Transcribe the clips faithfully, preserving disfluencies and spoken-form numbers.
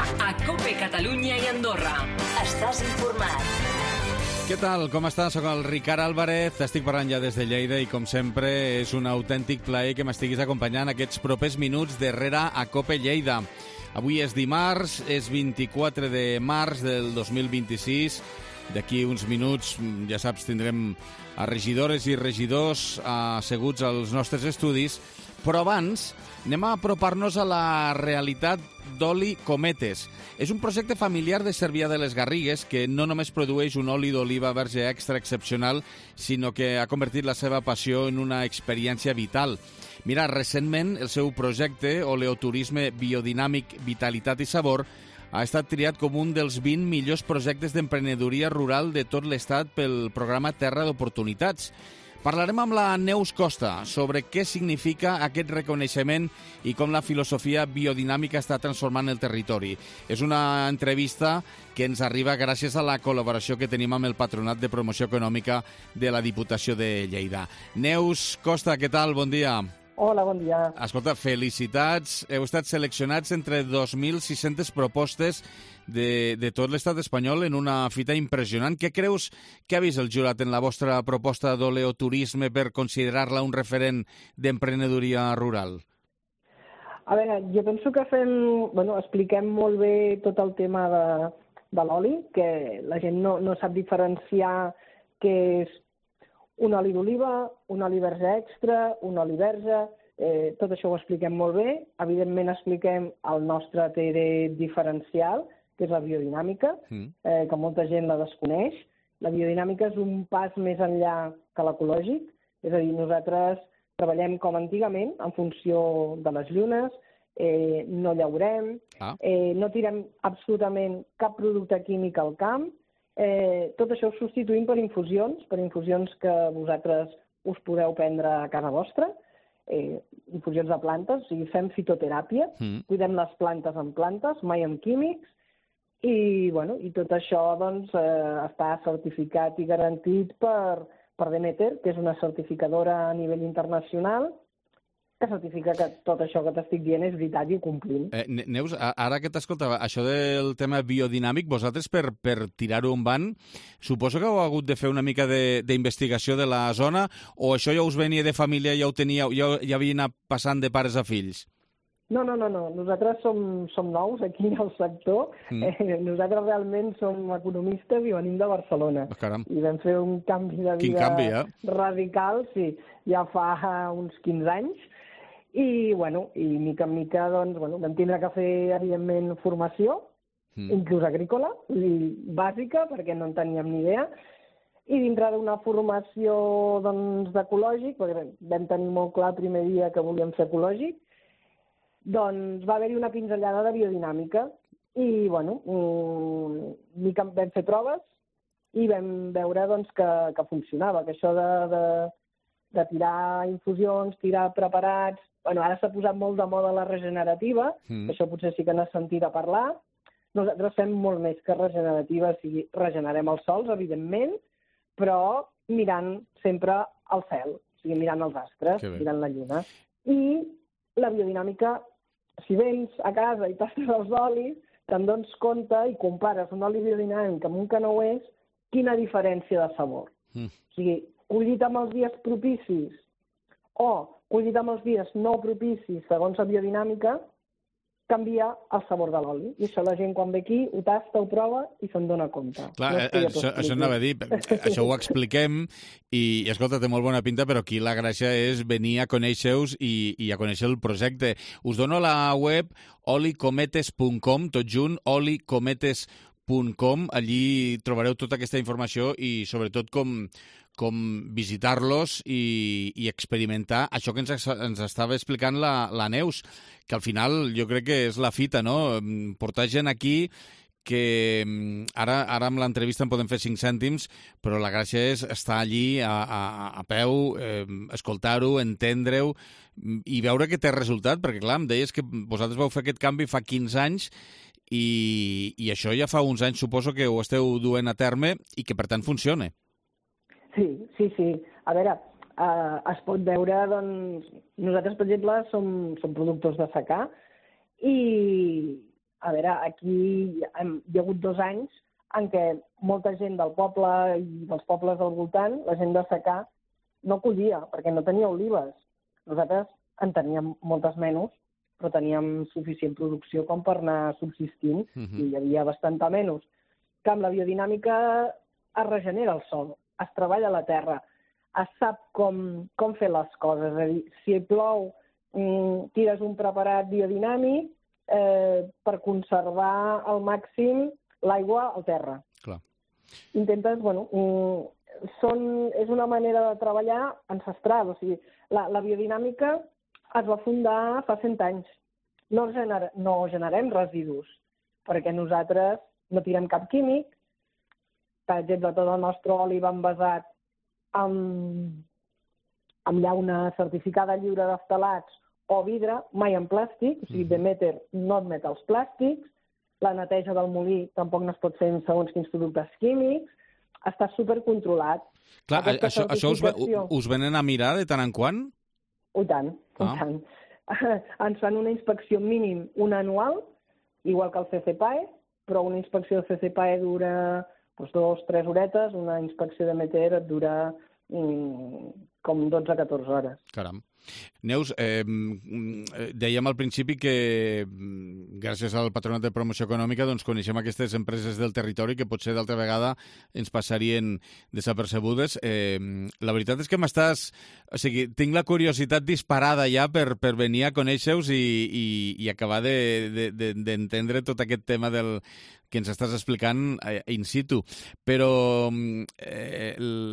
A COPE Catalunya i Andorra. Estàs informat. Què tal? Com estàs? Soc el Ricard Álvarez, estic parlant ja des de Lleida i com sempre és un autèntic plaer que m'estiguis acompanyant aquests propers minuts darrere a COPE Lleida. Avui és dimarts, és vint-i-quatre de març del dos mil vint-i-sis. D'aquí uns minuts, ja saps, tindrem a regidores i regidors asseguts als nostres estudis, però abans anem a apropar-nos a la realitat d'Oli Cometes. És un projecte familiar de Cervià de les Garrigues que no només produeix un oli d'oliva verge extra excepcional, sinó que ha convertit la seva passió en una experiència vital. Mira, recentment el seu projecte, Oleoturisme Biodinàmic, Vitalitat i Sabor, ha estat triat com un dels vint millors projectes d'emprenedoria rural de tot l'estat pel programa Terra d'Oportunitats. Parlarem amb la Neus Costa sobre què significa aquest reconeixement i com la filosofia biodinàmica està transformant el territori. És una entrevista que ens arriba gràcies a la col·laboració que tenim amb el Patronat de Promoció Econòmica de la Diputació de Lleida. Neus Costa, què tal? Bon dia. Hola, bon dia. Escolta, felicitats. Heu estat seleccionats entre dos mil sis-centes propostes de, de tot l'estat espanyol en una fita impressionant. Què creus que ha vist el jurat en la vostra proposta d'oleoturisme per considerar-la un referent d'emprenedoria rural? A veure, jo penso que fem, bueno, expliquem molt bé tot el tema de, de l'oli, que la gent no, no sap diferenciar què és un oli d'oliva, un oli verge extra, un oli verge, eh, tot això ho expliquem molt bé. Evidentment expliquem el nostre T D diferencial, que és la biodinàmica, mm. eh, que molta gent la desconeix. La biodinàmica és un pas més enllà que l'ecològic, és a dir, nosaltres treballem com antigament, en funció de les llunes, eh, no llaurem, ah. eh, no tirem absolutament cap producte químic al camp. Eh, tot això ho substituïm per infusions, per infusions que vosaltres us podeu prendre a casa vostra, eh, infusions de plantes, o sigui, fem fitoteràpia, mm. cuidem les plantes amb plantes, mai amb químics, i, bueno, i tot això doncs, eh, està certificat i garantit per, per Demeter, que és una certificadora a nivell internacional, que certifica que tot això que t'estic dient és veritat i ho complim. Eh, Neus, ara que t'escoltava, això del tema biodinàmic, vosaltres per, per tirar-ho en van, suposo que heu hagut de fer una mica d'investigació de, de la zona, o això ja us venia de família, ja ho teníeu, ja, ja havia anat passant de pares a fills? No, no, no, no. Nosaltres som, som nous aquí al sector. Mm. Eh, nosaltres realment som economistes i venim de Barcelona. Oh, I vam fer un canvi de vida canvi, eh? radical, sí, ja fa uns quinze anys. I, bueno, i mica en mica, doncs, bueno, vam tindre que fer, evidentment, formació, mm. inclús agrícola, i bàsica, perquè no en teníem ni idea, i dintre d'una formació, doncs, d'ecològic, perquè vam tenir molt clar el primer dia que volíem fer ecològic, doncs va haver-hi una pinzellada de biodinàmica, i, bueno, mica vam fer proves, i vam veure, doncs, que, que funcionava, que això de, de, de tirar infusions, tirar preparats. Bueno, ara s'ha posat molt de moda la regenerativa, mm. això potser sí que n'has sentit a parlar. Nosaltres fem molt més que regenerativa, o sigui, regenerem els sols, evidentment, però mirant sempre al cel, o sigui, mirant els astres, mirant la lluna. I la biodinàmica, si vens a casa i tastes els olis, te'n dones compte i compares un oli biodinàmic amb un que no ho és, quina diferència de sabor. Mm. O sigui, collit amb els dies propicis o collit amb els dies no propicis, segons la biodinàmica, canvia el sabor de l'oli. I això la gent quan ve aquí ho tasta, ho prova i se'n dona compte. Clar, no eh, això, això anava a dir, això ho expliquem i, i escolta, té molt bona pinta, però aquí la gràcia és venir a conèixer-vos i, i a conèixer el projecte. Us dono la web olicometes punt com, tot junt, olicometes punt com. Allí trobareu tota aquesta informació i sobretot com com visitar-los i, i experimentar això que ens, ens estava explicant la, la Neus, que al final jo crec que és la fita, no? Portar gent aquí que ara, ara amb l'entrevista en podem fer cinc cèntims, però la gràcia és estar allí a, a, a peu, eh, escoltar-ho, entendre-ho i veure que té resultat, perquè clar, em deies que vosaltres vau fer aquest canvi fa quinze anys i, i això ja fa uns anys suposo que ho esteu duent a terme i que per tant funciona. Sí, sí, sí. A veure, eh, es pot veure, doncs, nosaltres, per exemple, som, som productors de secà i a veure, aquí hem, hi ha hagut dos anys en què molta gent del poble i dels pobles del voltant, la gent de secà, no collia, perquè no tenia olives. Nosaltres en teníem moltes menys, però teníem suficient producció com per anar subsistint, uh-huh. i hi havia bastanta menys. Que amb la biodinàmica es regenera el sòl, es treballa la terra, es sap com, com fer les coses. És a dir, si plou, mm, tires un preparat biodinàmic eh, per conservar al màxim l'aigua al terra. Clar. Intentes, bueno, mm, són, és una manera de treballar ancestral. O sigui, la, la biodinàmica es va fundar fa cent anys. No, gener, no generem residus, perquè nosaltres no tirem cap químic. Per exemple, tot el nostre oli va envasat amb, amb llauna certificada lliure de ftalats o vidre, mai en plàstic, o sigui, Demeter no admet els plàstics, la neteja del molí tampoc no es pot fer en segons quins productes químics, està supercontrolat. Clar, això, això us, us venen a mirar de tant en quant? I tant, i ah. tant. Ens fan una inspecció mínim, una anual, igual que el C C P A E, però una inspecció del C C P A E dura doncs, dos, tres horetes, una inspecció de Meter et dura mm, com dotze a catorze hores. Caram. Neus, eh, dèiem al principi que gràcies al Patronat de Promoció Econòmica doncs, coneixem aquestes empreses del territori que potser d'altra vegada ens passarien desapercebudes. Eh, la veritat és que m'estàs... O sigui, tinc la curiositat disparada ja per, per venir a conèixer-vos i, i, i acabar d'entendre de, de, de, tot aquest tema del que ens estàs explicant in situ. Però eh,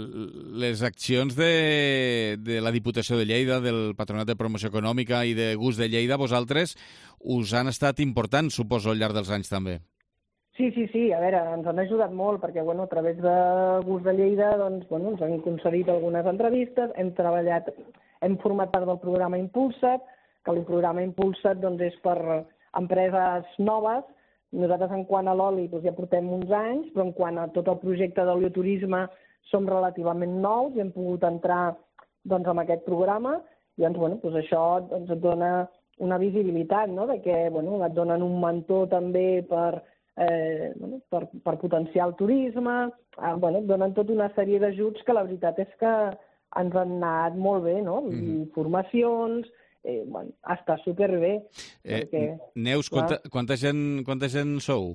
les accions de, de la Diputació de Lleida, del Patronat de Promoció Econòmica i de Gust de Lleida, vosaltres us han estat importants, suposo, al llarg dels anys també. Sí, sí, sí. A veure, ens han ajudat molt perquè, bueno, a través de Gust de Lleida, doncs, bueno, ens han concedit algunes entrevistes, hem treballat, hem format part del programa Impulsa't, que el programa Impulsa't, doncs, és per empreses noves. Nosaltres, en quant a l'oli, doncs, ja portem uns anys, però en quant a tot el projecte d'olioturisme som relativament nous i hem pogut entrar doncs, en aquest programa i doncs, bueno, doncs això doncs, et dona una visibilitat, no? De que bueno, et donen un mentor també per, eh, bueno, per, per potenciar el turisme, eh, bueno, et donen tota una sèrie d'ajuts que la veritat és que ens han anat molt bé, no? Mm-hmm. I formacions... Eh, bueno, està superbé. Eh, perquè, Neus, quanta, quanta, gent, quanta gent sou?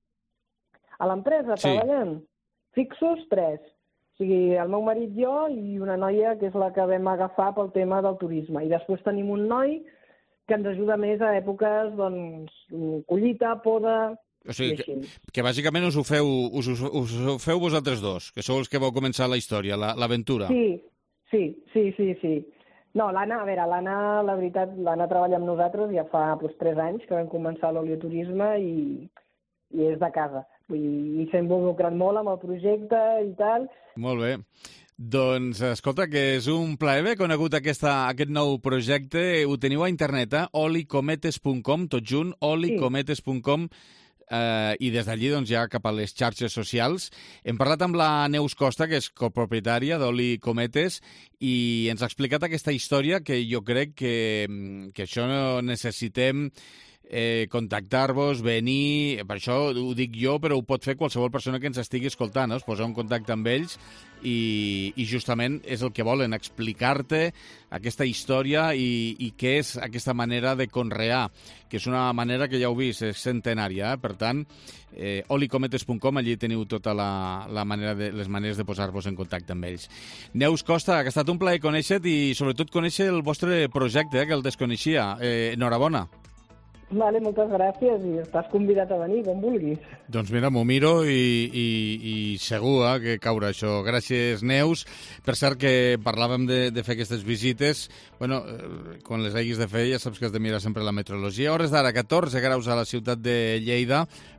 A l'empresa, sí. treballant? Fixos, tres. O sigui, el meu marit, jo i una noia que és la que vam agafar pel tema del turisme. I després tenim un noi que ens ajuda més a èpoques, doncs, collita, poda... O sigui, que, que bàsicament us ho, feu, us, us, us ho feu vosaltres dos, que sou els que vau començar la història, l'aventura. La, sí, sí, sí, sí, sí. No, l'Anna, a veure, l'Anna, la veritat, l'Anna treballa amb nosaltres ja fa doncs, tres anys que vam començar l'olioturisme i, i és de casa. Vull dir, i s'ha involucrat molt amb el projecte i tal. Molt bé. Doncs, escolta, que és un plaer haver conegut aquesta, aquest nou projecte. Ho teniu a internet, eh? olicometes punt com, tot junt, olicometes punt com. Uh, i des d'allí doncs, ja cap a les xarxes socials. Hem parlat amb la Neus Costa, que és copropietària d'Oli Cometes, i ens ha explicat aquesta història que jo crec que, que això necessitem eh, contactar-vos, venir, per això ho dic jo, però ho pot fer qualsevol persona que ens estigui escoltant, no? Es posa en contacte amb ells i, i justament és el que volen, explicar-te aquesta història i, i què és aquesta manera de conrear, que és una manera que ja heu vist, és centenària, eh? Per tant, eh, olicometes punt com, allí teniu tota la, la manera de, les maneres de posar-vos en contacte amb ells. Neus Costa, que ha estat un plaer conèixer-te i sobretot conèixer el vostre projecte, eh, que el desconeixia. Eh, enhorabona. Vale, moltes gràcies i estàs convidat a venir, com vulguis. Doncs mira, m'ho miro i, i, i segur eh, que caurà això. Gràcies, Neus. Per cert, que parlàvem de, de fer aquestes visites. Bueno, eh, quan les haguis de fer ja saps que has de mirar sempre la meteorologia. A hores d'ara, catorze graus a la ciutat de Lleida,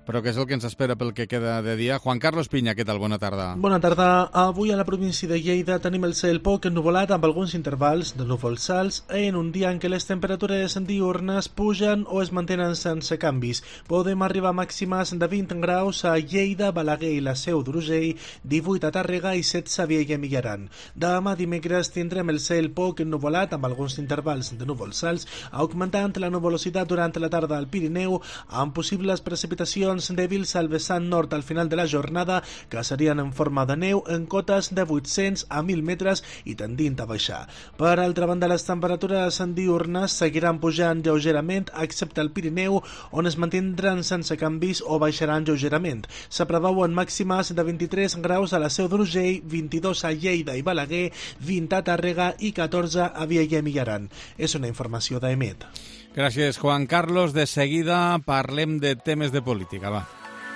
però que és el que ens espera pel que queda de dia. Juan Carlos Piña, què tal? Bona tarda. Bona tarda. Avui a la província de Lleida tenim el cel poc ennuvolat amb alguns intervals de núvols alts en un dia en què les temperatures diürnes pugen o es mantenen sense canvis. Podem arribar a màximes de vint graus a Lleida, Balaguer i la Seu d'Urgell, divuit a Tàrrega i setze a Viella i Millaran. Demà dimecres tindrem el cel poc ennuvolat amb alguns intervals de núvols alts, augmentant la nuvolositat durant la tarda al Pirineu, amb possibles precipitacions dèbils al vessant nord al final de la jornada, que serien en forma de neu en cotes de vuit-cents a mil metres i tendint a baixar. Per altra banda, les temperatures diürnes seguiran pujant lleugerament, excepte al Pirineu, on es mantindran sense canvis o baixaran lleugerament. Se preveuen màximes de vint-i-tres graus a la Seu d'Urgell, vint-i-dos a Lleida i Balaguer, vint a Tàrrega i catorze a Viella i Millaran. És una informació d'Emet. Gràcies, Juan Carlos. De seguida parlem de temes de política, va.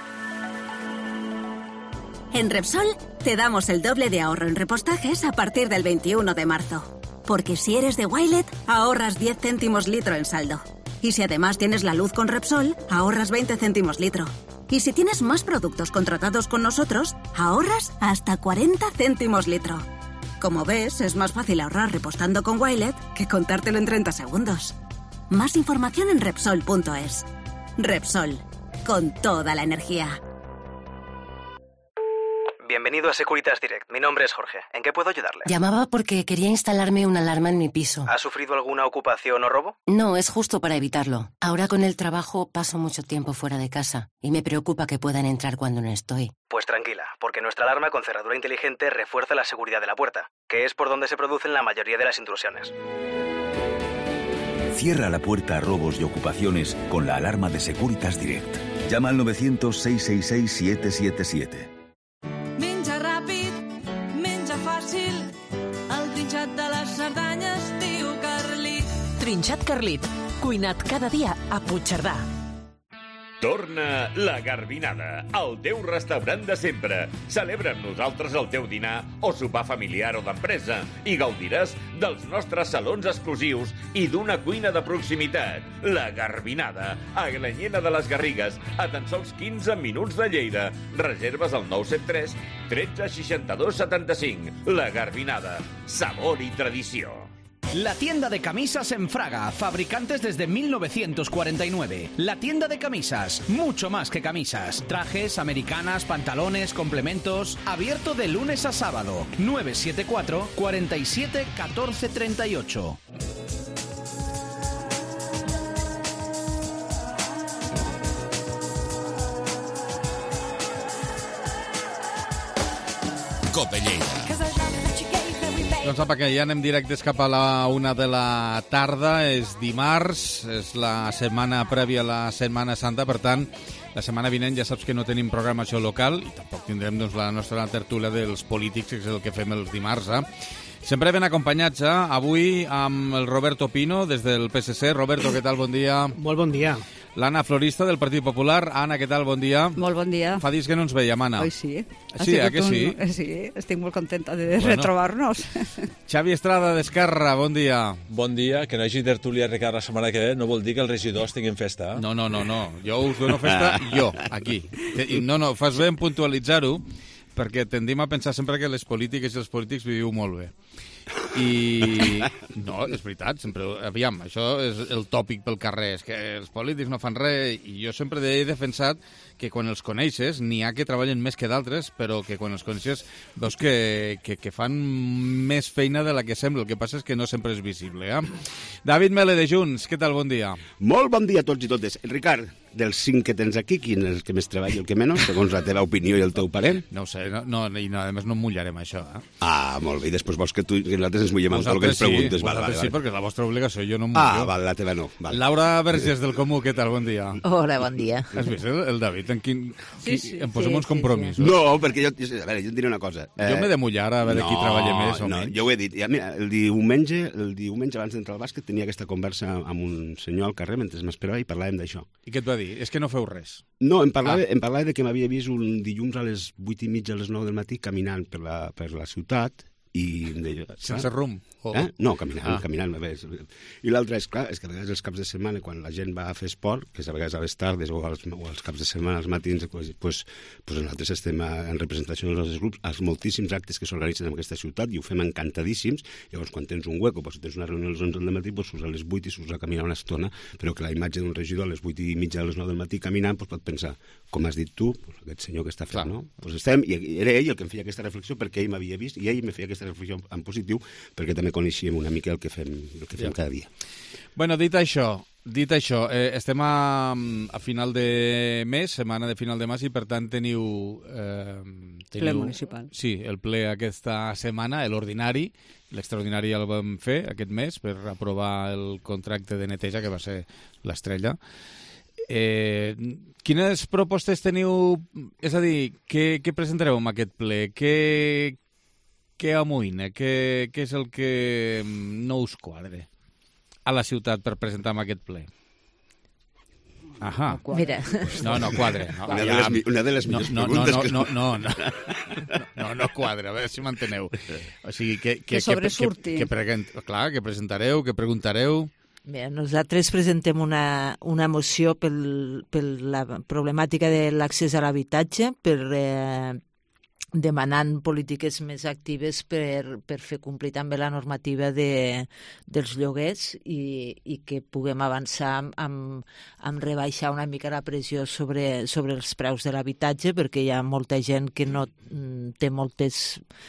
En Repsol te damos el doble de ahorro en repostajes a partir del veintiuno de marzo. Porque si eres de Wilet, ahorras diez céntimos litro en saldo. Y si además tienes la luz con Repsol, ahorras veinte céntimos litro. Y si tienes más productos contratados con nosotros, ahorras hasta cuarenta céntimos litro. Como ves, es más fácil ahorrar repostando con Wilet que contártelo en treinta segundos. Más información en Repsol punto es. Repsol, con toda la energía. Bienvenido a Securitas Direct. Mi nombre es Jorge. ¿En qué puedo ayudarle? Llamaba porque quería instalarme una alarma en mi piso. ¿Ha sufrido alguna ocupación o robo? No, es justo para evitarlo. Ahora con el trabajo paso mucho tiempo fuera de casa y me preocupa que puedan entrar cuando no estoy. Pues tranquila, porque nuestra alarma con cerradura inteligente refuerza la seguridad de la puerta, que es por donde se producen la mayoría de las intrusiones. Cierra la puerta a robos y ocupaciones con la alarma de Securitas Direct. Llama al novecientos, seis seis seis, siete siete siete. Menja ràpid, menja fàcil, el trinxat de les Cerdanyes diu Carlit. Trinxat Carlit, cuinat cada dia a Puigcerdà. Torna la Garbinada, el teu restaurant de sempre. Celebra amb nosaltres el teu dinar o sopar familiar o d'empresa i gaudiràs dels nostres salons exclusius i d'una cuina de proximitat. La Garbinada, a Glanyena de les Garrigues, a tan sols quinze minuts de Lleida. Reserves al nou set tres, tretze, seixanta-dos, setanta-cinc. La Garbinada, sabor y tradició. La tienda de camisas en Fraga, fabricantes desde mil novecientos cuarenta y nueve. La tienda de camisas, mucho más que camisas. Trajes, americanas, pantalones, complementos. Abierto de lunes a sábado. nueve siete cuatro, cuatro siete, uno cuatro tres ocho. Cope Lleida. Doncs apa, que ja anem directes cap a la una de la tarda. És dimarts, és la setmana prèvia a la Setmana Santa, per tant, la setmana vinent ja saps que no tenim programació local i tampoc tindrem doncs, la nostra tertúlia dels polítics, que és el que fem els dimarts. Eh? Sempre ben acompanyats, eh? Avui amb el Roberto Pino, des del P S C. Roberto, què tal? Bon dia. Molt bon dia. L'Anna Florista, del Partit Popular. Anna, què tal? Bon dia. Molt bon dia. Fa dies que no ens veiem, Anna. Oi, sí. Sí, eh, que sí? Un... Sí, estic molt contenta de bueno. retrobar-nos. Xavi Estrada, d'Esquerra, bon dia. Bon dia. Que no hagi tertúlia Ricard la setmana que ve no vol dir que els regidors tinguin festa. Eh? No, no, no, no. Jo us dono festa, jo, aquí. No, no, fas bé en puntualitzar-ho, perquè tendim a pensar sempre que les polítiques i els polítics viviu molt bé. I no, és veritat, sempre, aviam, això és el tòpic pel carrer, és que els polítics no fan res, i jo sempre he defensat que quan els coneixes n'hi ha que treballen més que d'altres, però que quan els coneixes veus que, que, que fan més feina de la que sembla, el que passa és que no sempre és visible. Eh? David Mele, de Junts, què tal, bon dia? Molt bon dia a tots i totes. Ricard, dels cinc que tens aquí, quin és el que més treballa i el que menys, segons la teva opinió i el teu parer? No ho sé, no, no, i no, a més no mullarem això. Eh? Ah, molt bé, i després vols que, tu, que nosaltres ens mullem amb tot el que ens preguntes. Sí, val, val, sí, perquè és la vostra obligació, jo no em mullo. Ah, val, la teva no. Val. Laura Vergés, del Comú, què tal, bon dia? Hola, bon dia. Has vist el, el David? En quin... Sí, sí, em posem sí, uns compromisos. Sí, sí. No, perquè jo, a veure, jo et diré una cosa. Eh, jo m'he de mullar a veure no, qui treballa més o no, menys. Jo ho he dit. Ja, mira, el diumenge, el diumenge abans d'entrar al bàsquet tenia aquesta conversa amb un senyor al carrer mentre m'esperava i parlàvem d'això. I què et va dir? És que no feu res. No, em parlava, ah. em parlava de que m'havia vist un dilluns a les vuit i mitja, a les nou del matí, caminant per la, per la ciutat I em deia, sense rumb? O... Eh? No, caminant, ah. caminant. I l'altre és, clar, és que a vegades els caps de setmana, quan la gent va a fer esport, que és a vegades a les tardes o als, o als caps de setmana, als matins, pues, pues, pues nosaltres estem en representació dels nostres grups als moltíssims actes que s'organitzen en aquesta ciutat i ho fem encantadíssims. Llavors, quan tens un hueco, pues, si tens una reunió a les onze del matí, pues, surts a les vuit i surts a caminar una estona, però que la imatge d'un regidor a les vuit i mitja a les nou del matí caminant, pues, pot pensar, com has dit tu, pues, aquest senyor que està fent, no? Pues estem, i era ell el que em feia aquesta reflexió perquè ell m'havia vist i ell me feia aquesta reflexió en positiu perquè també coneixíem una mica el que fem, el que fem ja. cada dia. Bueno, dit això, dit això eh, estem a, a final de mes, setmana de final de mes, i per tant teniu... Eh, teniu ple municipal. Sí, el ple aquesta setmana, l'ordinari, l'extraordinari el vam fer aquest mes per aprovar el contracte de neteja, que va ser l'estrella. Eh, quines propostes teniu? És a dir, què, què presentareu en aquest ple? Què... Què amoïna? Què, què és el que no us quadre a la ciutat per presentar en aquest ple? Ahà. No Mira. No, no quadre. No, una, ja... de les, una de les millors no, no, preguntes no, que... No, no, no, no, no quadre, a veure si m'enteneu. O sigui, que, que, que sobresurti. Que, que, preguen... Clar, que presentareu, que preguntareu... Bé, nosaltres presentem una, una moció per la problemàtica de l'accés a l'habitatge, per... Eh, demanant polítiques més actives per, per fer complir també la normativa de, dels lloguers i, i que puguem avançar amb, amb rebaixar una mica la pressió sobre, sobre els preus de l'habitatge, perquè hi ha molta gent que no té moltes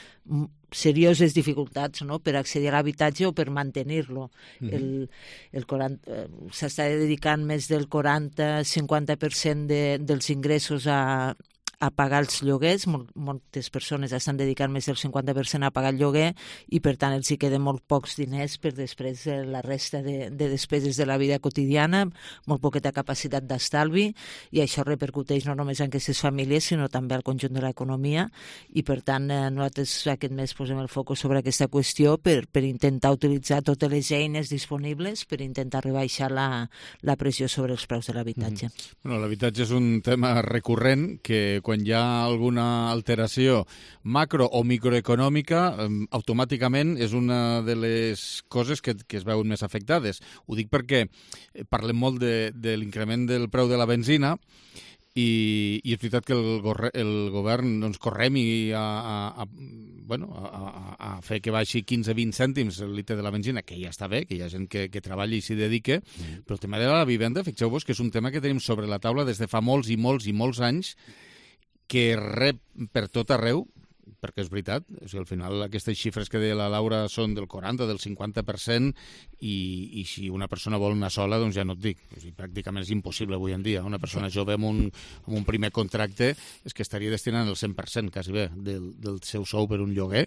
serioses dificultats, no?, per accedir a l'habitatge o per mantenir-lo. Mm-hmm. el, el s'està dedicant més del quaranta a cinquanta per cent de, dels ingressos a a pagar els lloguers. Mol, moltes persones estan dedicant més del cinquanta per cent a pagar el lloguer i, per tant, els hi queden molt pocs diners per després de la resta de, de despeses de la vida quotidiana, molt poqueta capacitat d'estalvi, i això repercuteix no només en aquestes famílies, sinó també al conjunt de l'economia, i, per tant, eh, nosaltres aquest mes posem el focus sobre aquesta qüestió per, per intentar utilitzar totes les eines disponibles per intentar rebaixar la, la pressió sobre els preus de l'habitatge. Mm-hmm. Bueno, l'habitatge és un tema recurrent que quan hi ha alguna alteració macro o microeconòmica, eh, automàticament és una de les coses que, que es veuen més afectades. Ho dic perquè parlem molt de, de l'increment del preu de la benzina i, i és veritat que el, gorre, el govern doncs, correm i a, a, a, bueno, a, a fer que baixi quinze a vint cèntims el litre de la benzina, que ja està bé, que hi ha gent que, que treballa i s'hi dedica, mm. però el tema de la vivenda, fixeu-vos que és un tema que tenim sobre la taula des de fa molts i molts i molts anys, que rep per tot arreu, perquè és veritat, o sigui, al final aquestes xifres que deia la Laura són del quaranta, del cinquanta per cent, i, i si una persona vol anar sola, doncs ja no et dic. O sigui, pràcticament és impossible avui en dia. Una persona jove amb un, amb un primer contracte és que estaria destinant el cent per cent, quasi bé, del, del seu sou per un lloguer.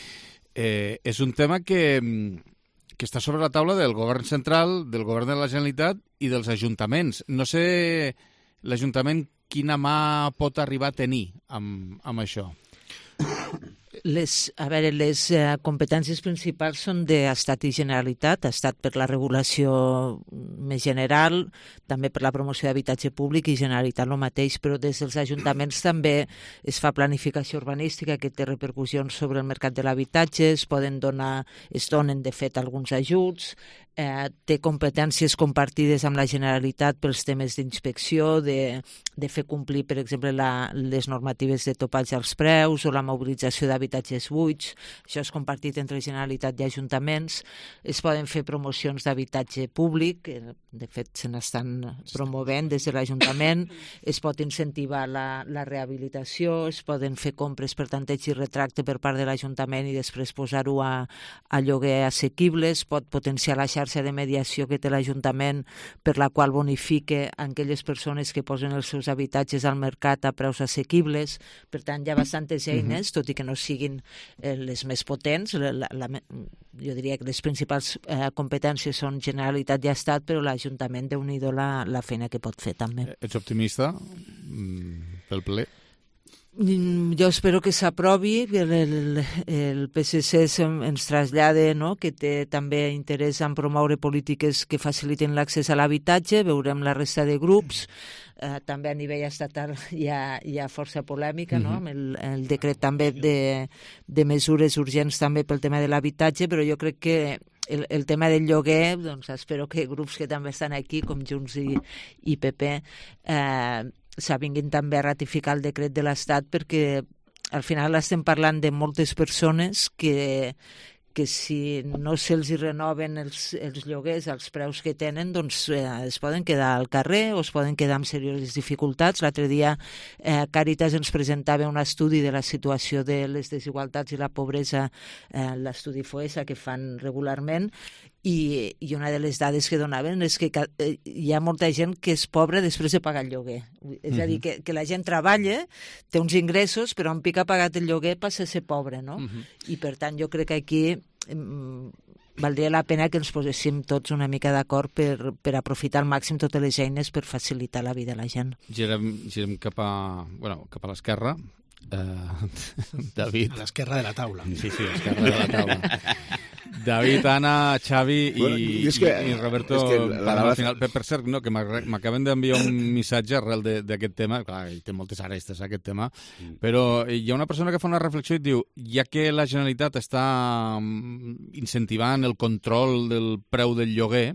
Eh, és un tema que, que està sobre la taula del govern central, del govern de la Generalitat i dels ajuntaments. No sé l'Ajuntament quina mà pot arribar a tenir amb, amb això? Les, a veure, les eh, competències principals són d'Estat i Generalitat. Estat per la regulació més general, també per la promoció d'habitatge públic, i Generalitat el mateix, però des dels ajuntaments també es fa planificació urbanística que té repercussions sobre el mercat de l'habitatge, es poden donar, es donen de fet alguns ajuts, eh, té competències compartides amb la Generalitat pels temes d'inspecció, de, de fer complir, per exemple, la, les normatives de topatge als preus o la mobilització d'habitatges buits. Això és compartit entre Generalitat i ajuntaments. Es poden fer promocions d'habitatge públic, que de fet se n'estan promovent des de l'Ajuntament, es pot incentivar la, la rehabilitació, es poden fer compres per tanteig i retracte per part de l'Ajuntament i després posar-ho a, a lloguer assequible, es pot potenciar la xarxa de mediació que té l'Ajuntament, per la qual bonifique aquelles persones que posen els seus habitatges al mercat a preus assequibles. Per tant, hi ha bastantes eines, tot i que no siguin eh, les més potents. La, la, la, jo diria que les principals eh, competències són Generalitat i Estat, però l'Ajuntament, déu-n'hi-do la, la feina que pot fer també. Ets optimista mm, pel ple? Jo espero que s'aprovi, que el, el P S C ens trasllade, no?, que té també interès en promoure polítiques que faciliten l'accés a l'habitatge. Veurem la resta de grups. Eh, també a nivell estatal hi ha, hi ha força polèmica, no?, amb el, el decret també de, de mesures urgents també pel tema de l'habitatge, però jo crec que el, el tema del lloguer, doncs espero que grups que també estan aquí, com Junts i, i P P, eh, s'avinguin també a ratificar el decret de l'Estat, perquè al final estem parlant de moltes persones que, que si no se'ls renoven els, els lloguers als preus que tenen, doncs eh, es poden quedar al carrer o es poden quedar amb serioses dificultats. L'altre dia eh, Càritas ens presentava un estudi de la situació de les desigualtats i la pobresa, eh, l'estudi FOESA, que fan regularment, I, i una de les dades que donaven és que hi ha molta gent que és pobra després de pagar el lloguer. És a dir, que, que la gent treballa, té uns ingressos, però en pic ha pagat el lloguer passa a ser pobre, no? Uh -huh. I per tant jo crec que aquí mm, valdria la pena que ens poséssim tots una mica d'acord per, per aprofitar al màxim totes les eines per facilitar la vida a la gent. Girem, girem cap a, bueno, cap a l'esquerra. Uh, David. A l'esquerra de la taula. Sí, sí, a l'esquerra de la taula. David, Anna, Xavi i, bueno, i, que, i Roberto. Que la, la, al final, per, per cert, no, que m'acaben d'enviar un missatge arrel d'aquest tema. Clar, té moltes arestes, aquest tema. Mm. Però hi ha una persona que fa una reflexió i diu, ja que la Generalitat està incentivant el control del preu del lloguer,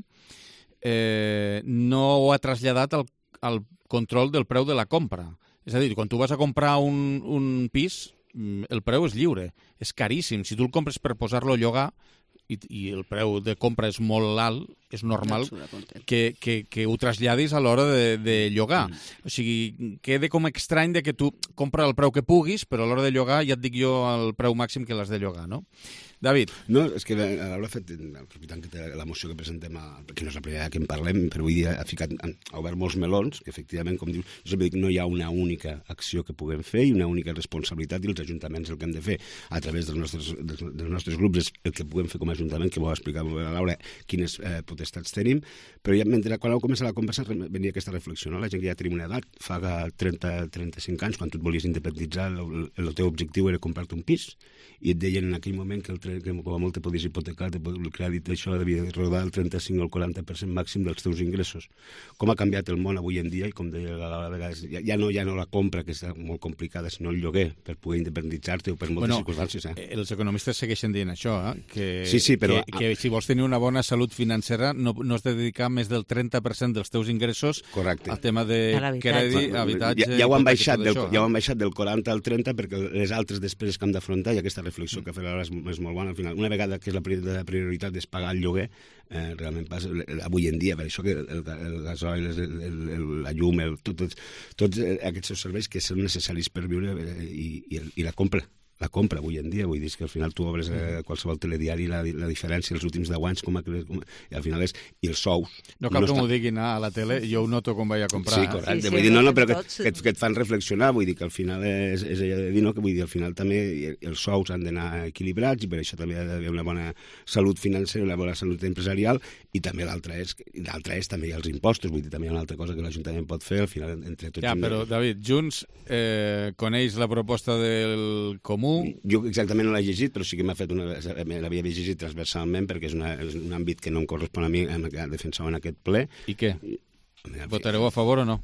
eh, no ho ha traslladat al, al control del preu de la compra. És a dir, quan tu vas a comprar un, un pis, el preu és lliure, és caríssim. Si tu el compres per posar-lo a llogar i, i el preu de compra és molt alt, és normal que, que, que ho traslladis a l'hora de, de llogar. Mm. O sigui, queda com estrany de que tu compra el preu que puguis, però a l'hora de llogar ja et dic jo el preu màxim que l'has de llogar, no? David. No, és que l'Aula ha fet, aprofitant que té la moció que presentem, a, que no és la primera que en parlem, però avui dia ha, ficat, ha obert molts melons, que efectivament, com dius, jo sempre dic, no hi ha una única acció que puguem fer i una única responsabilitat, i els ajuntaments el que hem de fer a través dels nostres, dels, dels nostres grups és el que puguem fer com a ajuntament, que m'ho va explicar molt bé la Laura, quines eh, potestats tenim, però ja mentre quan heu començat la conversa venia aquesta reflexió, no? La gent que ja tenim una edat, fa trenta a trenta-cinc anys, quan tu et volies independitzar, el, el teu objectiu era comprar-te un pis, i et deien en aquell moment que, el, que com a molt te podies hipotecar, el crèdit d'això devia rodar el trenta-cinc o el quaranta per cent màxim dels teus ingressos. Com ha canviat el món avui en dia, i com deia a la vegada, ja, ja, no, ja no la compra, que és molt complicada, sinó el lloguer, per poder independitzar-te o per moltes bueno, circumstàncies. Eh? Els economistes segueixen dient això, eh? que, sí, sí, però... que, que si vols tenir una bona salut financera no, no has de dedicar més del trenta per cent dels teus ingressos Correcte. al tema de crèdit, habitatge... Ja, ja, ho han baixat del, això, ja ho han baixat del quaranta al trenta perquè les altres despeses que hem d'afrontar, i aquesta reflexió que ha fet l'Ara és molt bona al final. Una vegada que és la prioritat és pagar el lloguer, eh, realment passa avui en dia, per això que el, el gasoil, el, el, la llum, el, tot, tots, tots aquests serveis que són necessaris per viure eh, i, i, i la compra. La compra avui en dia, vull dir que al final tu obres eh, qualsevol telediari, la, la diferència els últims deu anys, com a, com, i al final és, i els sous. No cal no que està... m'ho diguin a la tele, jo ho noto com vaig a comprar. Sí, correcte, sí, sí, vull dir, no, no, però que, que, et, que et fan reflexionar, vull dir que al final és, és allò de dir, no, que vull dir, al final també els sous han d'anar equilibrats, i per això també ha d'haver una bona salut financera, una bona salut empresarial, i també l'altra és, l'altra és també els impostos, vull dir, també hi ha una altra cosa que l'Ajuntament pot fer, al final entre tots... Ja, però, David, Junts eh, coneix la proposta del Comú? Jo exactament no l'he llegit, però sí que m'ha fet una... l'havia llegit transversalment perquè és, una, és un àmbit que no em correspon a mi a defensar en aquest ple. I què? Votareu a favor o no?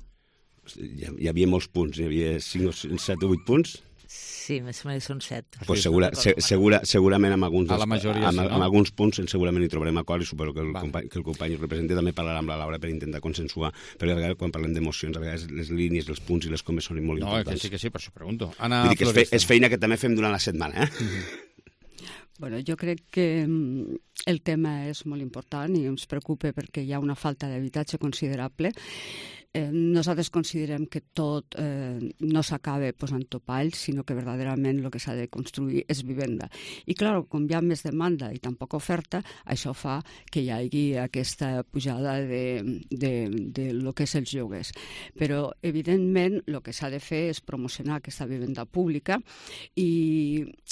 Hi, hi havia molts punts, hi havia cinc o set o vuit punts. Sí, més o menys són set. Pues segura, se, segura, segurament amb alguns, a la majoria, amb, sí, no? amb alguns punts segurament hi trobarem acord, i suposo que el, company, que el company representa també parlarà amb la Laura per intentar consensuar, perquè a vegades quan parlem d'emocions, a vegades les línies, els punts i les comes són molt no, importants. No, que sí, que sí, per això pregunto. Anna Vull dir que és, fe, és feina que també fem durant la setmana, eh? Mm-hmm. Bueno, jo crec que el tema és molt important i ens preocupa perquè hi ha una falta d'habitatge considerable. Eh, nosaltres considerem que tot eh, no s'acaba posant topalls, sinó que verdaderament el que s'ha de construir és vivenda. I, clar, com hi ha més demanda i tampoc oferta, això fa que hi hagi aquesta pujada de, de, de lo que és els lloguers. Però, evidentment, el que s'ha de fer és promocionar aquesta vivenda pública i, i,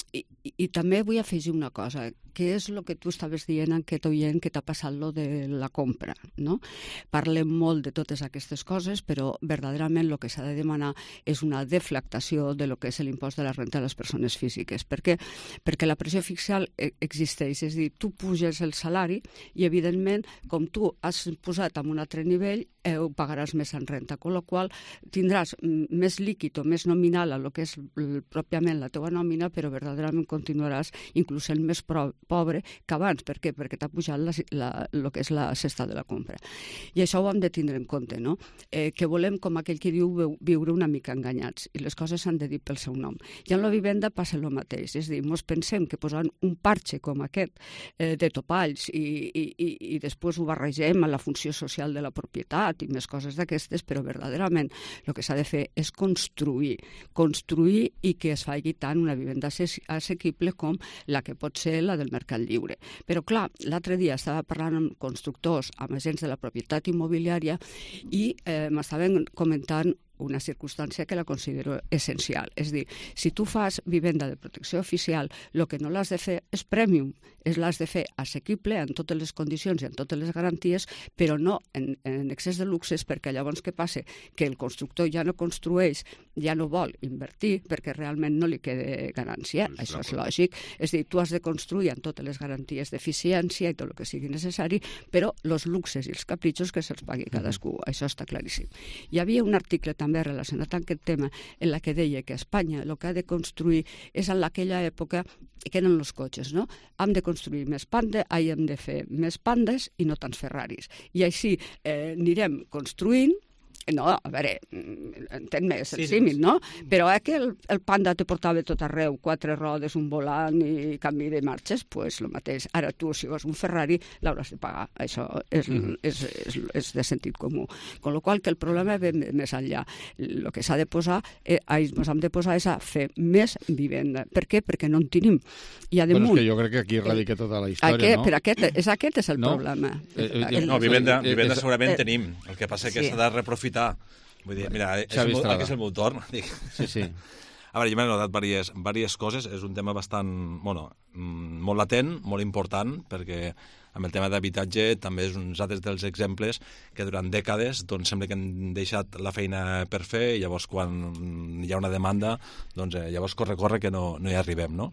i també vull afegir una cosa, que és el que tu estaves dient en aquest oient que t'ha passat lo de la compra, no? Parlem molt de totes aquestes coses, però verdaderament el que s'ha de demanar és una deflactació de lo que és l'impost de la renta de les persones físiques. Per què? Perquè la pressió fiscal existeix, és a dir, tu puges el salari i, evidentment, com tu has posat en un altre nivell, eh, ho pagaràs més en renta, amb la qual tindràs més líquid o més nominal a lo que és pròpiament la teva nòmina, però verdaderament continuaràs inclús el més pro pobre que abans. Per què? Perquè t'ha pujat la, la, el que és la cesta de la compra. I això ho hem de tindre en compte, no? Eh, que volem, com aquell que diu, viure una mica enganyats, i les coses s'han de dir pel seu nom. I en la vivenda passa el mateix, és a dir, mos pensem que posant un parxe com aquest eh, de topalls i, i, i, i després ho barregem a la funció social de la propietat i més coses d'aquestes, però verdaderament el que s'ha de fer és construir, construir i que es faci tant una vivenda assequible com la que pot ser la del mercat lliure. Però, clar, l'altre dia estava parlant amb constructors, amb agents de la propietat immobiliària i eh, m'estaven comentant una circumstància que la considero essencial. És dir, si tu fas vivenda de protecció oficial, el que no l'has de fer és premium, és l'has de fer assequible en totes les condicions i en totes les garanties, però no en, en excés de luxes, perquè llavors què passa? Que el constructor ja no construeix, ja no vol invertir, perquè realment no li queda ganància. Sí, això és lògic. És dir, tu has de construir amb totes les garanties d'eficiència i tot el que sigui necessari, però els luxes i els capritxos que se'ls pagui cadascú. Mm-hmm. Això està claríssim. Hi havia un article també també relacionat amb aquest tema, en la que deia que Espanya el que ha de construir és en aquella època que eren els cotxes, no? Hem de construir més panda, hem de fer més pandes i no tants Ferraris. I així eh, anirem construint. No, a veure, entenc més el símil, no? Però eh, que el, el panda te portava tot arreu, quatre rodes, un volant i canvi de marxes, doncs pues, el mateix. Ara tu, si vols un Ferrari, l'hauràs de pagar. Això és, mm-hmm. és, és, és de sentit comú. Con la qual que el problema ve més enllà. El que s'ha de posar, eh, ens hem de posar és a fer més vivenda. Per què? Perquè no en tenim. I a damunt... Bueno, és que jo crec que aquí radica tota la història, aquest, no? Per aquest, és, aquest és el no? problema. Eh, eh, no, vivenda, vivenda segurament eh, tenim. El que passa és que s'ha de reprofitar. Vull dir, mira, és el, aquest és el meu torn. Sí, sí. A veure, jo m'he notat diverses, diverses coses. És un tema bastant, bueno, molt latent, molt important, perquè amb el tema d'habitatge també és uns altres dels exemples que durant dècades doncs, sembla que han deixat la feina per fer i llavors quan hi ha una demanda, doncs eh, llavors corre, corre que no, no hi arribem, no?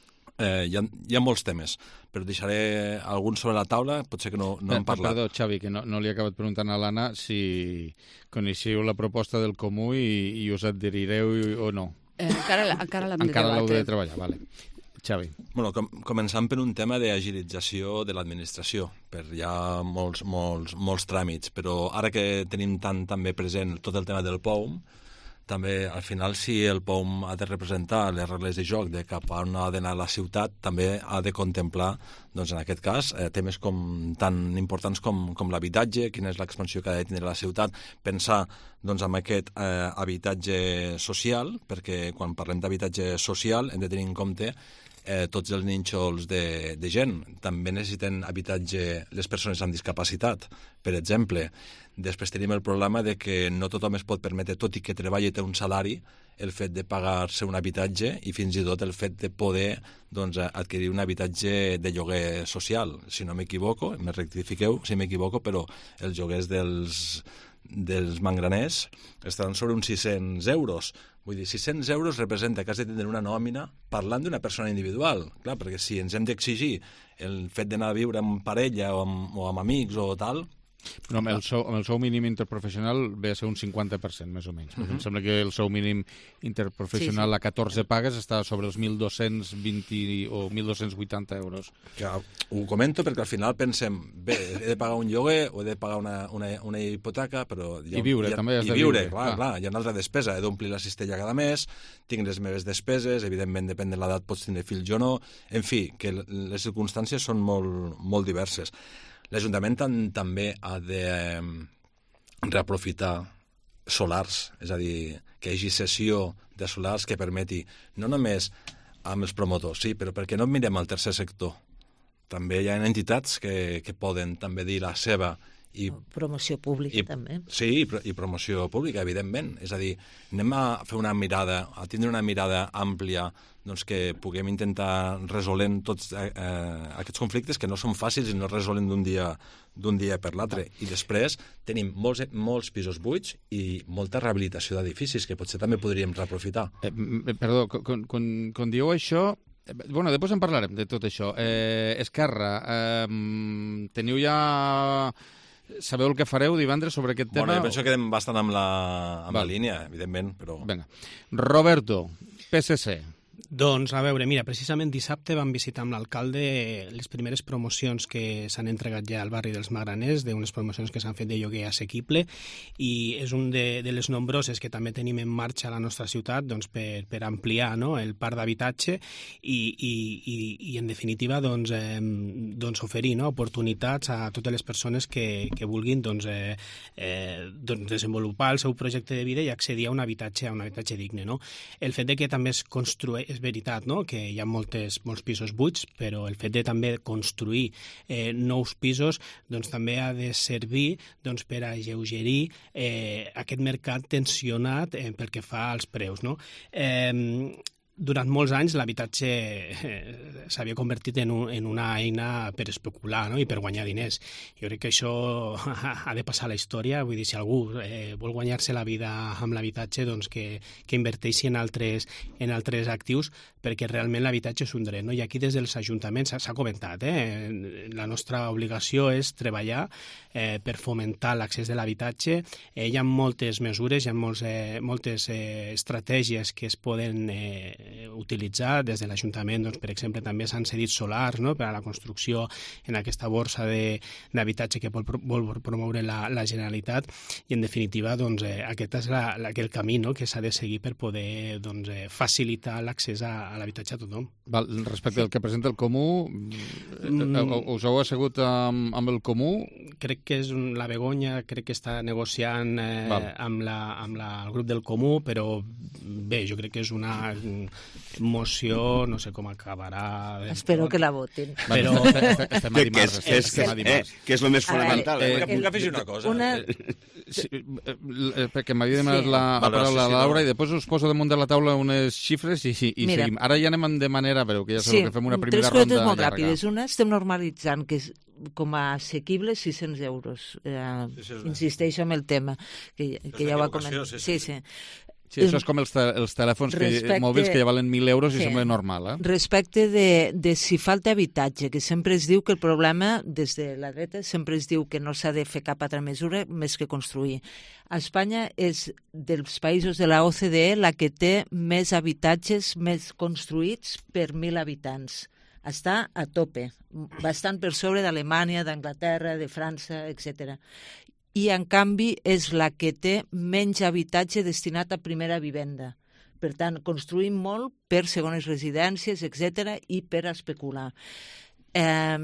Eh, hi, ha, hi ha molts temes, però deixaré alguns sobre la taula, potser que no, no hem parlat. Perdó, Xavi, que no, no li he acabat preguntant a l'Anna si coneixeu la proposta del Comú i, i us adherireu o no. Eh, encara encara l'hem de encara l'heu debatre. de treballar, vale. Xavi. Bueno, com, començant per un tema d'agilització de l'administració, per hi ha molts, molts, molts tràmits, però ara que tenim tan també present tot el tema del P O U M, també, al final, si el P O U M ha de representar les regles de joc de cap a on ha d'anar la ciutat, també ha de contemplar, doncs, en aquest cas, eh, temes com, tan importants com, com l'habitatge, quina és l'expansió que ha de tenir la ciutat, pensar doncs, en aquest eh, habitatge social, perquè quan parlem d'habitatge social hem de tenir en compte eh, tots els nínxols de, de gent. També necessiten habitatge les persones amb discapacitat, per exemple. Després tenim el problema de que no tothom es pot permetre, tot i que treballa i té un salari, el fet de pagar-se un habitatge i fins i tot el fet de poder doncs, adquirir un habitatge de lloguer social. Si no m'equivoco, me rectifiqueu si m'equivoco, però els lloguers dels, dels mangraners estaran sobre uns sis-cents euros. Vull dir, sis-cents euros representa que has de tenir una nòmina parlant d'una persona individual. Clar, perquè si ens hem d'exigir el fet d'anar a viure amb parella o amb, o amb amics o tal... Però amb el, sou, amb el sou mínim interprofessional ve a ser un cinquanta per cent, més o menys. Uh-huh. Em sembla que el sou mínim interprofessional sí, sí. a catorze pagues està sobre els mil dos-cents vint o mil dos-cents vuitanta euros. Que ho comento perquè al final pensem, bé, he de pagar un lloguer o he de pagar una, una, una hipoteca, però... Ha, I viure, ha, també has i de viure. viure. Clar, clar, hi ha una altra despesa, he d'omplir la cistella cada mes, tinc les meves despeses, evidentment depèn de l'edat, pots tindre fills o no, en fi, que les circumstàncies són molt, molt diverses. L'Ajuntament també ha de eh, reaprofitar solars, és a dir, que hi hagi cessió de solars que permeti, no només amb els promotors, sí, però perquè no mirem al tercer sector. També hi ha entitats que, que poden també dir la seva I, promoció pública, i, també. Sí, i, i promoció pública, evidentment. És a dir, anem a fer una mirada, a tindre una mirada àmplia, doncs que puguem intentar resolent tots eh, aquests conflictes que no són fàcils i no es resolen d'un dia, d'un dia per l'altre. I després tenim molts, molts pisos buits i molta rehabilitació d'edificis que potser també podríem reaprofitar. Eh, perdó, quan, quan, quan dieu això... Bueno, després en parlarem de tot això. Eh, Esquerra, eh, teniu ja... Sabeu el que fareu divendres sobre aquest tema? Bueno, jo penso que quedem bastant amb la, amb Val. la línia, evidentment, però... Vinga. Roberto, P S C. Doncs, a veure, mira, precisament dissabte vam visitar amb l'alcalde les primeres promocions que s'han entregat ja al barri dels Magraners, d'unes promocions que s'han fet de lloguer assequible, i és un de, de les nombroses que també tenim en marxa a la nostra ciutat doncs, per, per ampliar, no?, el parc d'habitatge i, i, i, i, en definitiva, doncs, eh, doncs oferir, no?, oportunitats a totes les persones que, que vulguin doncs, eh, eh, doncs desenvolupar el seu projecte de vida i accedir a un habitatge, a un habitatge digne, no? El fet de que també es construeix, és veritat, no?, que hi ha moltes, molts pisos buits, però el fet de també construir eh, nous pisos doncs, també ha de servir doncs, per a alleugerir eh, aquest mercat tensionat eh, pel que fa als preus, no? Eh, Durant molts anys l'habitatge eh, s'havia convertit en, un, en una eina per especular, no?, i per guanyar diners. Jo crec que això ha de passar a la història. Vull dir, si algú eh, vol guanyar-se la vida amb l'habitatge, doncs que, que inverteixi en altres, en altres actius, perquè realment l'habitatge és un dret, no? I aquí des dels ajuntaments s'ha comentat, eh? La nostra obligació és treballar eh, per fomentar l'accés de l'habitatge. Eh, hi ha moltes mesures, hi ha molts, eh, moltes eh, estratègies que es poden eh, utilitzar des de l'Ajuntament. Doncs, per exemple, també s'han cedit solars, no?, per a la construcció en aquesta borsa d'habitatge que vol, vol promoure la, la Generalitat, i en definitiva doncs, eh, aquest és la, la, el camí, no?, que s'ha de seguir per poder doncs, eh, facilitar l'accés a, a l'habitatge a tothom. Val, respecte sí. al que presenta el Comú, mm. us heu assegut amb, amb el Comú? Crec que és un, la Begoña, crec que està negociant eh, amb, la, amb la, el grup del Comú, però bé, jo crec que és una moció, no sé com acabarà. Espero que la votin. Però estem a dimarts. Que és, que, eh, que és el més fonamental. Eh, eh, puc afegir una cosa? Una... Sí, perquè m'havia demanat sí. la, la paraula a la Laura i després us poso damunt de la taula unes xifres i, i, i seguim. Ara ja anem de manera breu, que ja sabeu sí, que fem una primera ronda llarga. Sí, tres coses molt ràpides. Una, estem normalitzant que és com a assequible sis cents euros. Eh, sí, sí, insisteixo en el tema, que, que ja ho ha comentat. Sí, sí. sí. Sí, això és com els, te els telèfons respecte, que, mòbils que ja valen mil euros i sí, sembla normal. Eh? Respecte de, de si falta habitatge, que sempre es diu que el problema, des de la dreta, sempre es diu que no s'ha de fer cap altra mesura més que construir. A Espanya és dels països de la O C D E la que té més habitatges més construïts per mil habitants. Està a tope, bastant per sobre d'Alemanya, d'Anglaterra, de França, etcètera. I, en canvi, és la que té menys habitatge destinat a primera vivenda. Per tant, construïm molt per segones residències, etcètera, i per especular. Eh,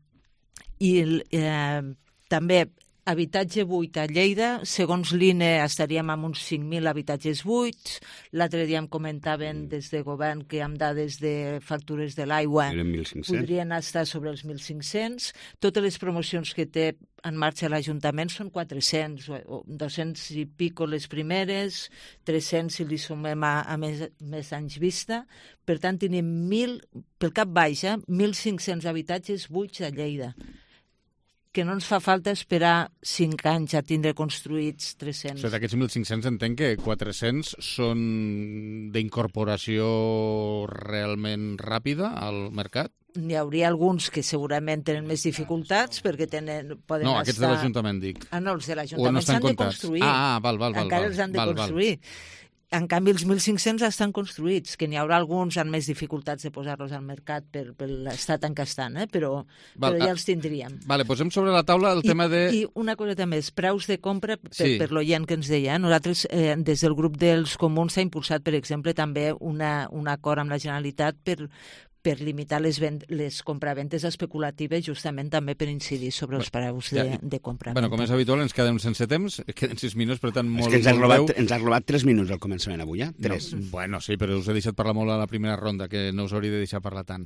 I eh, també habitatge buit a Lleida, segons l'I N E estaríem amb uns cinc mil habitatges buits. L'altre dia em comentaven des de govern que amb dades de factures de l'aigua podrien estar sobre els mil cinc-cents. Totes les promocions que té en marxa l'Ajuntament són quatre-cents, o dos-cents i pico les primeres, tres-cents si li sumem a, a més, més anys vista. Per tant, tenim mil, pel cap baix, eh, mil cinc-cents habitatges buits a Lleida, que no ens fa falta esperar cinc anys a tindre construïts tres-cents. O sigui, d'aquests mil cinc-cents entenc que quatre-cents són d'incorporació realment ràpida al mercat? N'hi hauria alguns que segurament tenen més dificultats perquè tenen, poden no, estar... aquests de l'Ajuntament, dic. Ah, no, els de l'Ajuntament no s'han de construir. Ah, ah, val, val, val. Encara val, els han de val, construir. Val. En canvi, els mil cinc-cents estan construïts, que n'hi haurà alguns amb més dificultats de posar-los al mercat per, per l'estat en què estan, eh? però, val, però ja els tindríem. Vale, posem sobre la taula el I, tema de... I una cosa també, els preus de compra, per, sí. per l'oient que ens deia, nosaltres, eh, des del grup dels comuns, s'ha impulsat, per exemple, també una, un acord amb la Generalitat per per limitar les, les compraventes especulatives, justament també per incidir sobre els preus de, ja, de compraventa. Bueno, com és habitual, ens quedem sense temps, queden sis minuts, per tant, molt, és que ens has, molt robat, breu. ens has robat tres minuts al començament avui, eh? Tres. No, bueno, sí, però us he deixat parlar molt a la primera ronda, que no us hauria de deixar parlar tant.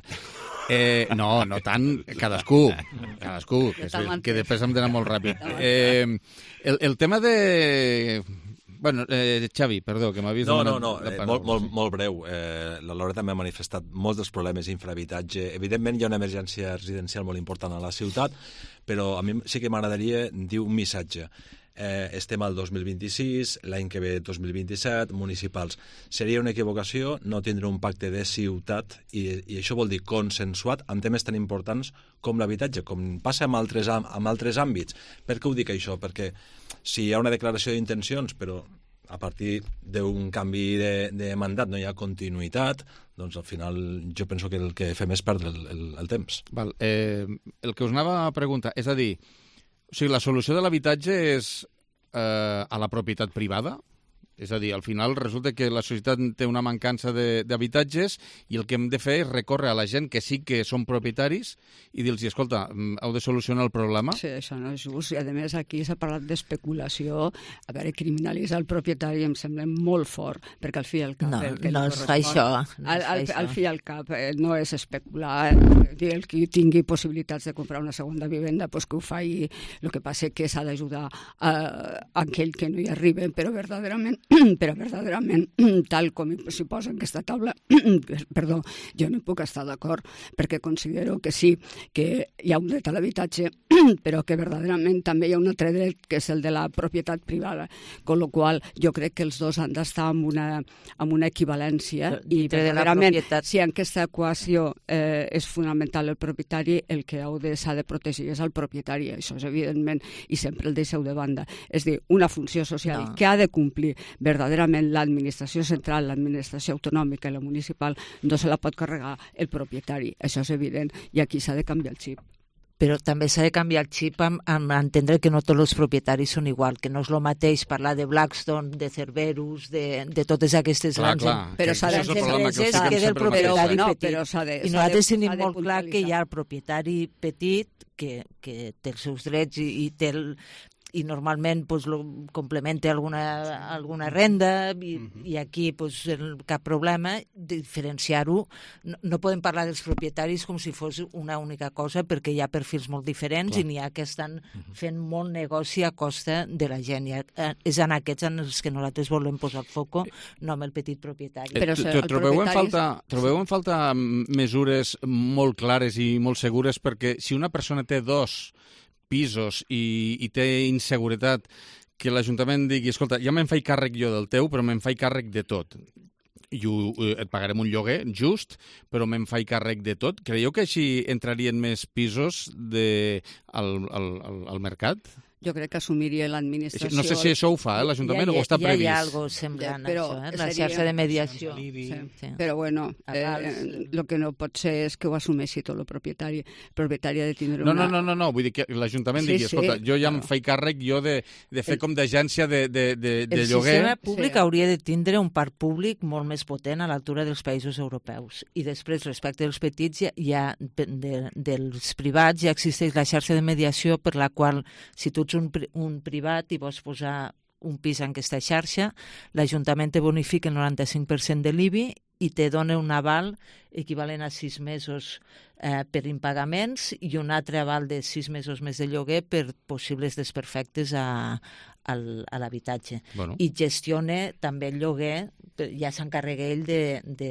Eh, no, no tant, cadascú, cadascú, que, que després hem d'anar molt ràpid. Eh, el, el tema de... Bueno, eh, Xavi, perdó, que m'havies no, demanat... No, no, eh, molt, molt, molt breu. Eh, la Laura també ha manifestat molts dels problemes d'infrahabitatge. Evidentment hi ha una emergència residencial molt important a la ciutat, però a mi sí que m'agradaria dir un missatge. Eh, estem al dos mil vint-i-sis, l'any que ve dos mil vint-i-set, municipals. Seria una equivocació no tindre un pacte de ciutat, i, i això vol dir consensuat en temes tan importants com l'habitatge, com passa amb altres, amb altres àmbits. Per què ho dic això? Perquè si hi ha una declaració d'intencions, però a partir d'un canvi de, de mandat no hi ha continuïtat, doncs al final jo penso que el que fem és perdre el, el, el temps. Val. Eh, el que us anava a preguntar, és a dir, o sigui, la solució de l'habitatge és eh, a la propietat privada? És a dir, al final resulta que la societat té una mancança d'habitatges i el que hem de fer és recórrer a la gent que sí que són propietaris i dir-los, escolta, heu de solucionar el problema? Sí, això no és just. I a més aquí s'ha parlat d'especulació. A veure, criminalitzar el propietari em sembla molt fort, perquè al fi i al cap... No, el que no es fa això. No al, al, al fi i al cap eh, no és especular. Eh, el que tingui possibilitats de comprar una segona vivenda, pues que ho faci. El que passa és que s'ha d'ajudar a, a aquell que no hi arriba, però verdaderament però verdaderament, tal com s'hi posa en aquesta taula, perdó, jo no puc estar d'acord, perquè considero que sí, que hi ha un dret a l'habitatge, però que verdaderament també hi ha un altre dret, que és el de la propietat privada, con lo qual jo crec que els dos han d'estar amb una, amb una equivalència, i verdaderament, si en aquesta equació eh, és fonamental el propietari, el que s'ha de protegir és el propietari, això és evidentment, i sempre el deixeu de banda. És a dir, una funció social no. que ha de complir verdaderament l'administració central, l'administració autonòmica i la municipal, no se la pot carregar el propietari. Això és evident, i aquí s'ha de canviar el xip. Però també s'ha de canviar el xip amb, amb entendre que no tots els propietaris són igual, que no és el mateix parlar de Blackstone, de Cerberus, de, de totes aquestes clar, grans clar, però s'ha de empreses que, que del propietari no, petit. Però de, I nosaltres tenim molt clar que hi ha el propietari petit que, que té els seus drets i, i té el, i normalment pues, lo complementa alguna, alguna renda i, uh-huh. i aquí pues, el, cap problema diferenciar-ho. No, no podem parlar dels propietaris com si fos una única cosa perquè hi ha perfils molt diferents Clar. I n'hi ha que estan uh-huh. fent molt negoci a costa de la gent. I, eh, és en aquests en els que nosaltres volem posar el foco, no amb el petit propietari. Eh, Però, el trobeu, en falta, trobeu en falta mesures molt clares i molt segures perquè si una persona té dos pisos i, i té inseguretat, que l'Ajuntament digui, escolta, ja me'n faig càrrec jo del teu, però me'n faig càrrec de tot. I ho, et pagarem un lloguer just, però me'n faig càrrec de tot. Creieu que així entrarien més pisos de, al, al, al, al mercat? Jo crec que assumiria l'administració... No sé si això ho fa, eh, l'Ajuntament, ja, ja, o està ja previst? Ja hi ha alguna semblant, però això, eh? La seria... xarxa de mediació. Sí, sí. Però, bueno, el eh, que no pot ser és que ho assumeixi tot el propietari. El propietari ha de tindre no, una... No, no, no, no, vull dir que l'Ajuntament sí, digui, escolta, sí, jo ja però... em faig càrrec jo de, de fer el... com d'agència de, de, de, de el lloguer... El sistema públic sí. hauria de tindre un parc públic molt més potent a l'altura dels països europeus. I després, respecte als petits, ja, ja de, dels privats, ja existeix la xarxa de mediació per la qual, si tu ets un, un privat i vols posar un pis en aquesta xarxa, l'Ajuntament te bonifica el noranta-cinc per cent de l'I B I i te dona un aval equivalent a sis mesos eh, per impagaments i un altre aval de sis mesos més de lloguer per possibles desperfectes a, a, a l'habitatge. Bueno. I gestiona també el lloguer, ja s'encarrega ell de, de,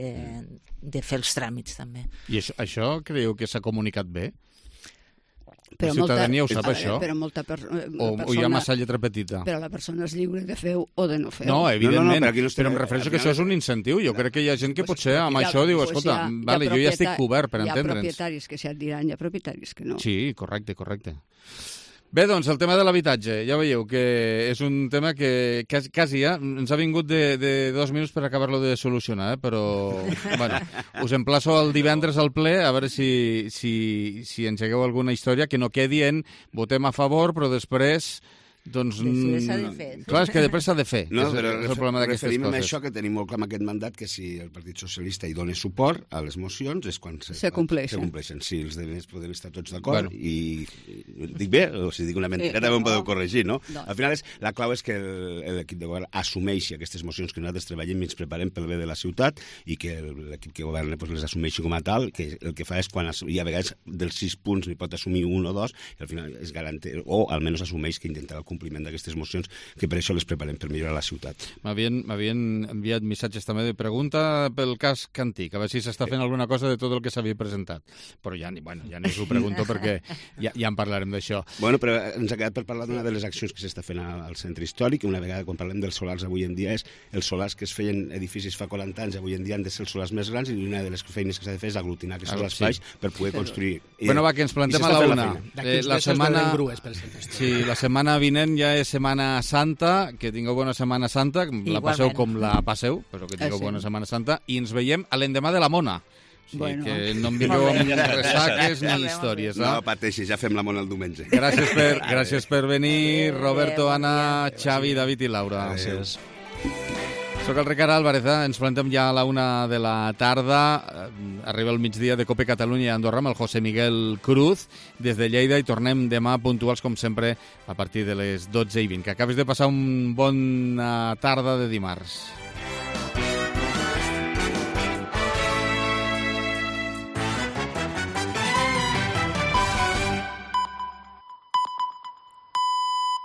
de fer els tràmits també. I això, això creieu que s'ha comunicat bé? Però la ciutadania molta, ho sap, això? Però molta per, o, persona, o hi ha massa lletra petita? Però la persona és lliure de fer-ho o de no fer-ho. No, evidentment, no, no, no, però, però em refereixo que això és un incentiu. Jo crec que hi ha gent que potser amb això diu, escolta, vale, jo ja estic cobert per entendre'ns. Hi ha propietaris que se't diran, hi ha propietaris que no. Sí, correcte, correcte. Bé, doncs, el tema de l'habitatge, ja veieu que és un tema que quasi, quasi ja ens ha vingut de, de dos minuts per acabar-lo de solucionar, eh? Però, bueno, us emplaço el divendres al ple, a veure si, si, si engegueu alguna història que no quedi en votem a favor, però després Doncs, després s'ha de fer. Clar, és que després s'ha de fer. No, és, però és el problema d'aquestes referim a coses. això, que tenim molt clar amb aquest mandat, que si el Partit Socialista hi dona suport a les mocions és quan se, se compleixen. Se compleixen. Sí, els demés podem estar tots d'acord. Bueno. I, i dic bé, o si dic una mentida, Sí, també no, em podeu corregir, no? no. Al final, és, la clau és que l'equip de govern assumeixi aquestes mocions que nosaltres treballem i ens preparem pel bé de la ciutat i que l'equip que governa pues, les assumeixi com a tal, que el que fa és quan hi ha vegades dels sis punts n'hi pot assumir un o dos i al final es garanteix, o almenys assumeix que intentarà el compliment d'aquestes mocions, que per això les preparem per millorar la ciutat. M'havien enviat missatges també de pregunta pel cas Cantí, a veure si s'està fent alguna cosa de tot el que s'havia presentat. Però ja ni, bueno, ja ni us ho pregunto perquè ja, ja en parlarem d'això. Bueno, però ens ha quedat per parlar d'una de les accions que s'està fent al centre històric, i una vegada quan parlem dels solars avui en dia és els solars que es feien edificis fa quaranta anys, avui en dia han de ser els solars més grans, i una de les feines que s'ha de fer és aglutinar aquests Ah, espais sí. per poder construir. I, Bueno, va, que ens plantem a la una. D'aquí uns mesos veurem grues pel centre històric. Sí, la setmana vinent ja és Setmana Santa, que tingueu bona Setmana Santa, la passeu com la passeu, però que tingueu Ah, sí. bona Setmana Santa, i ens veiem a l'endemà de la Mona. O sigui, Bueno. que no em vingueu amb ressaques ni històries. No No? pateixis, ja fem la mona el diumenge. Gràcies per, gràcies per venir, Roberto, Anna, Xavi, David i Laura. Gràcies. Soc el Ricard Álvarez, eh? Ens plantem ja a la una de la tarda. Arriba el migdia de Cope Catalunya i Andorra amb el José Miguel Cruz des de Lleida i tornem demà puntuals, com sempre, a partir de les dotze i vint. Que acabis de passar una bona tarda de dimarts.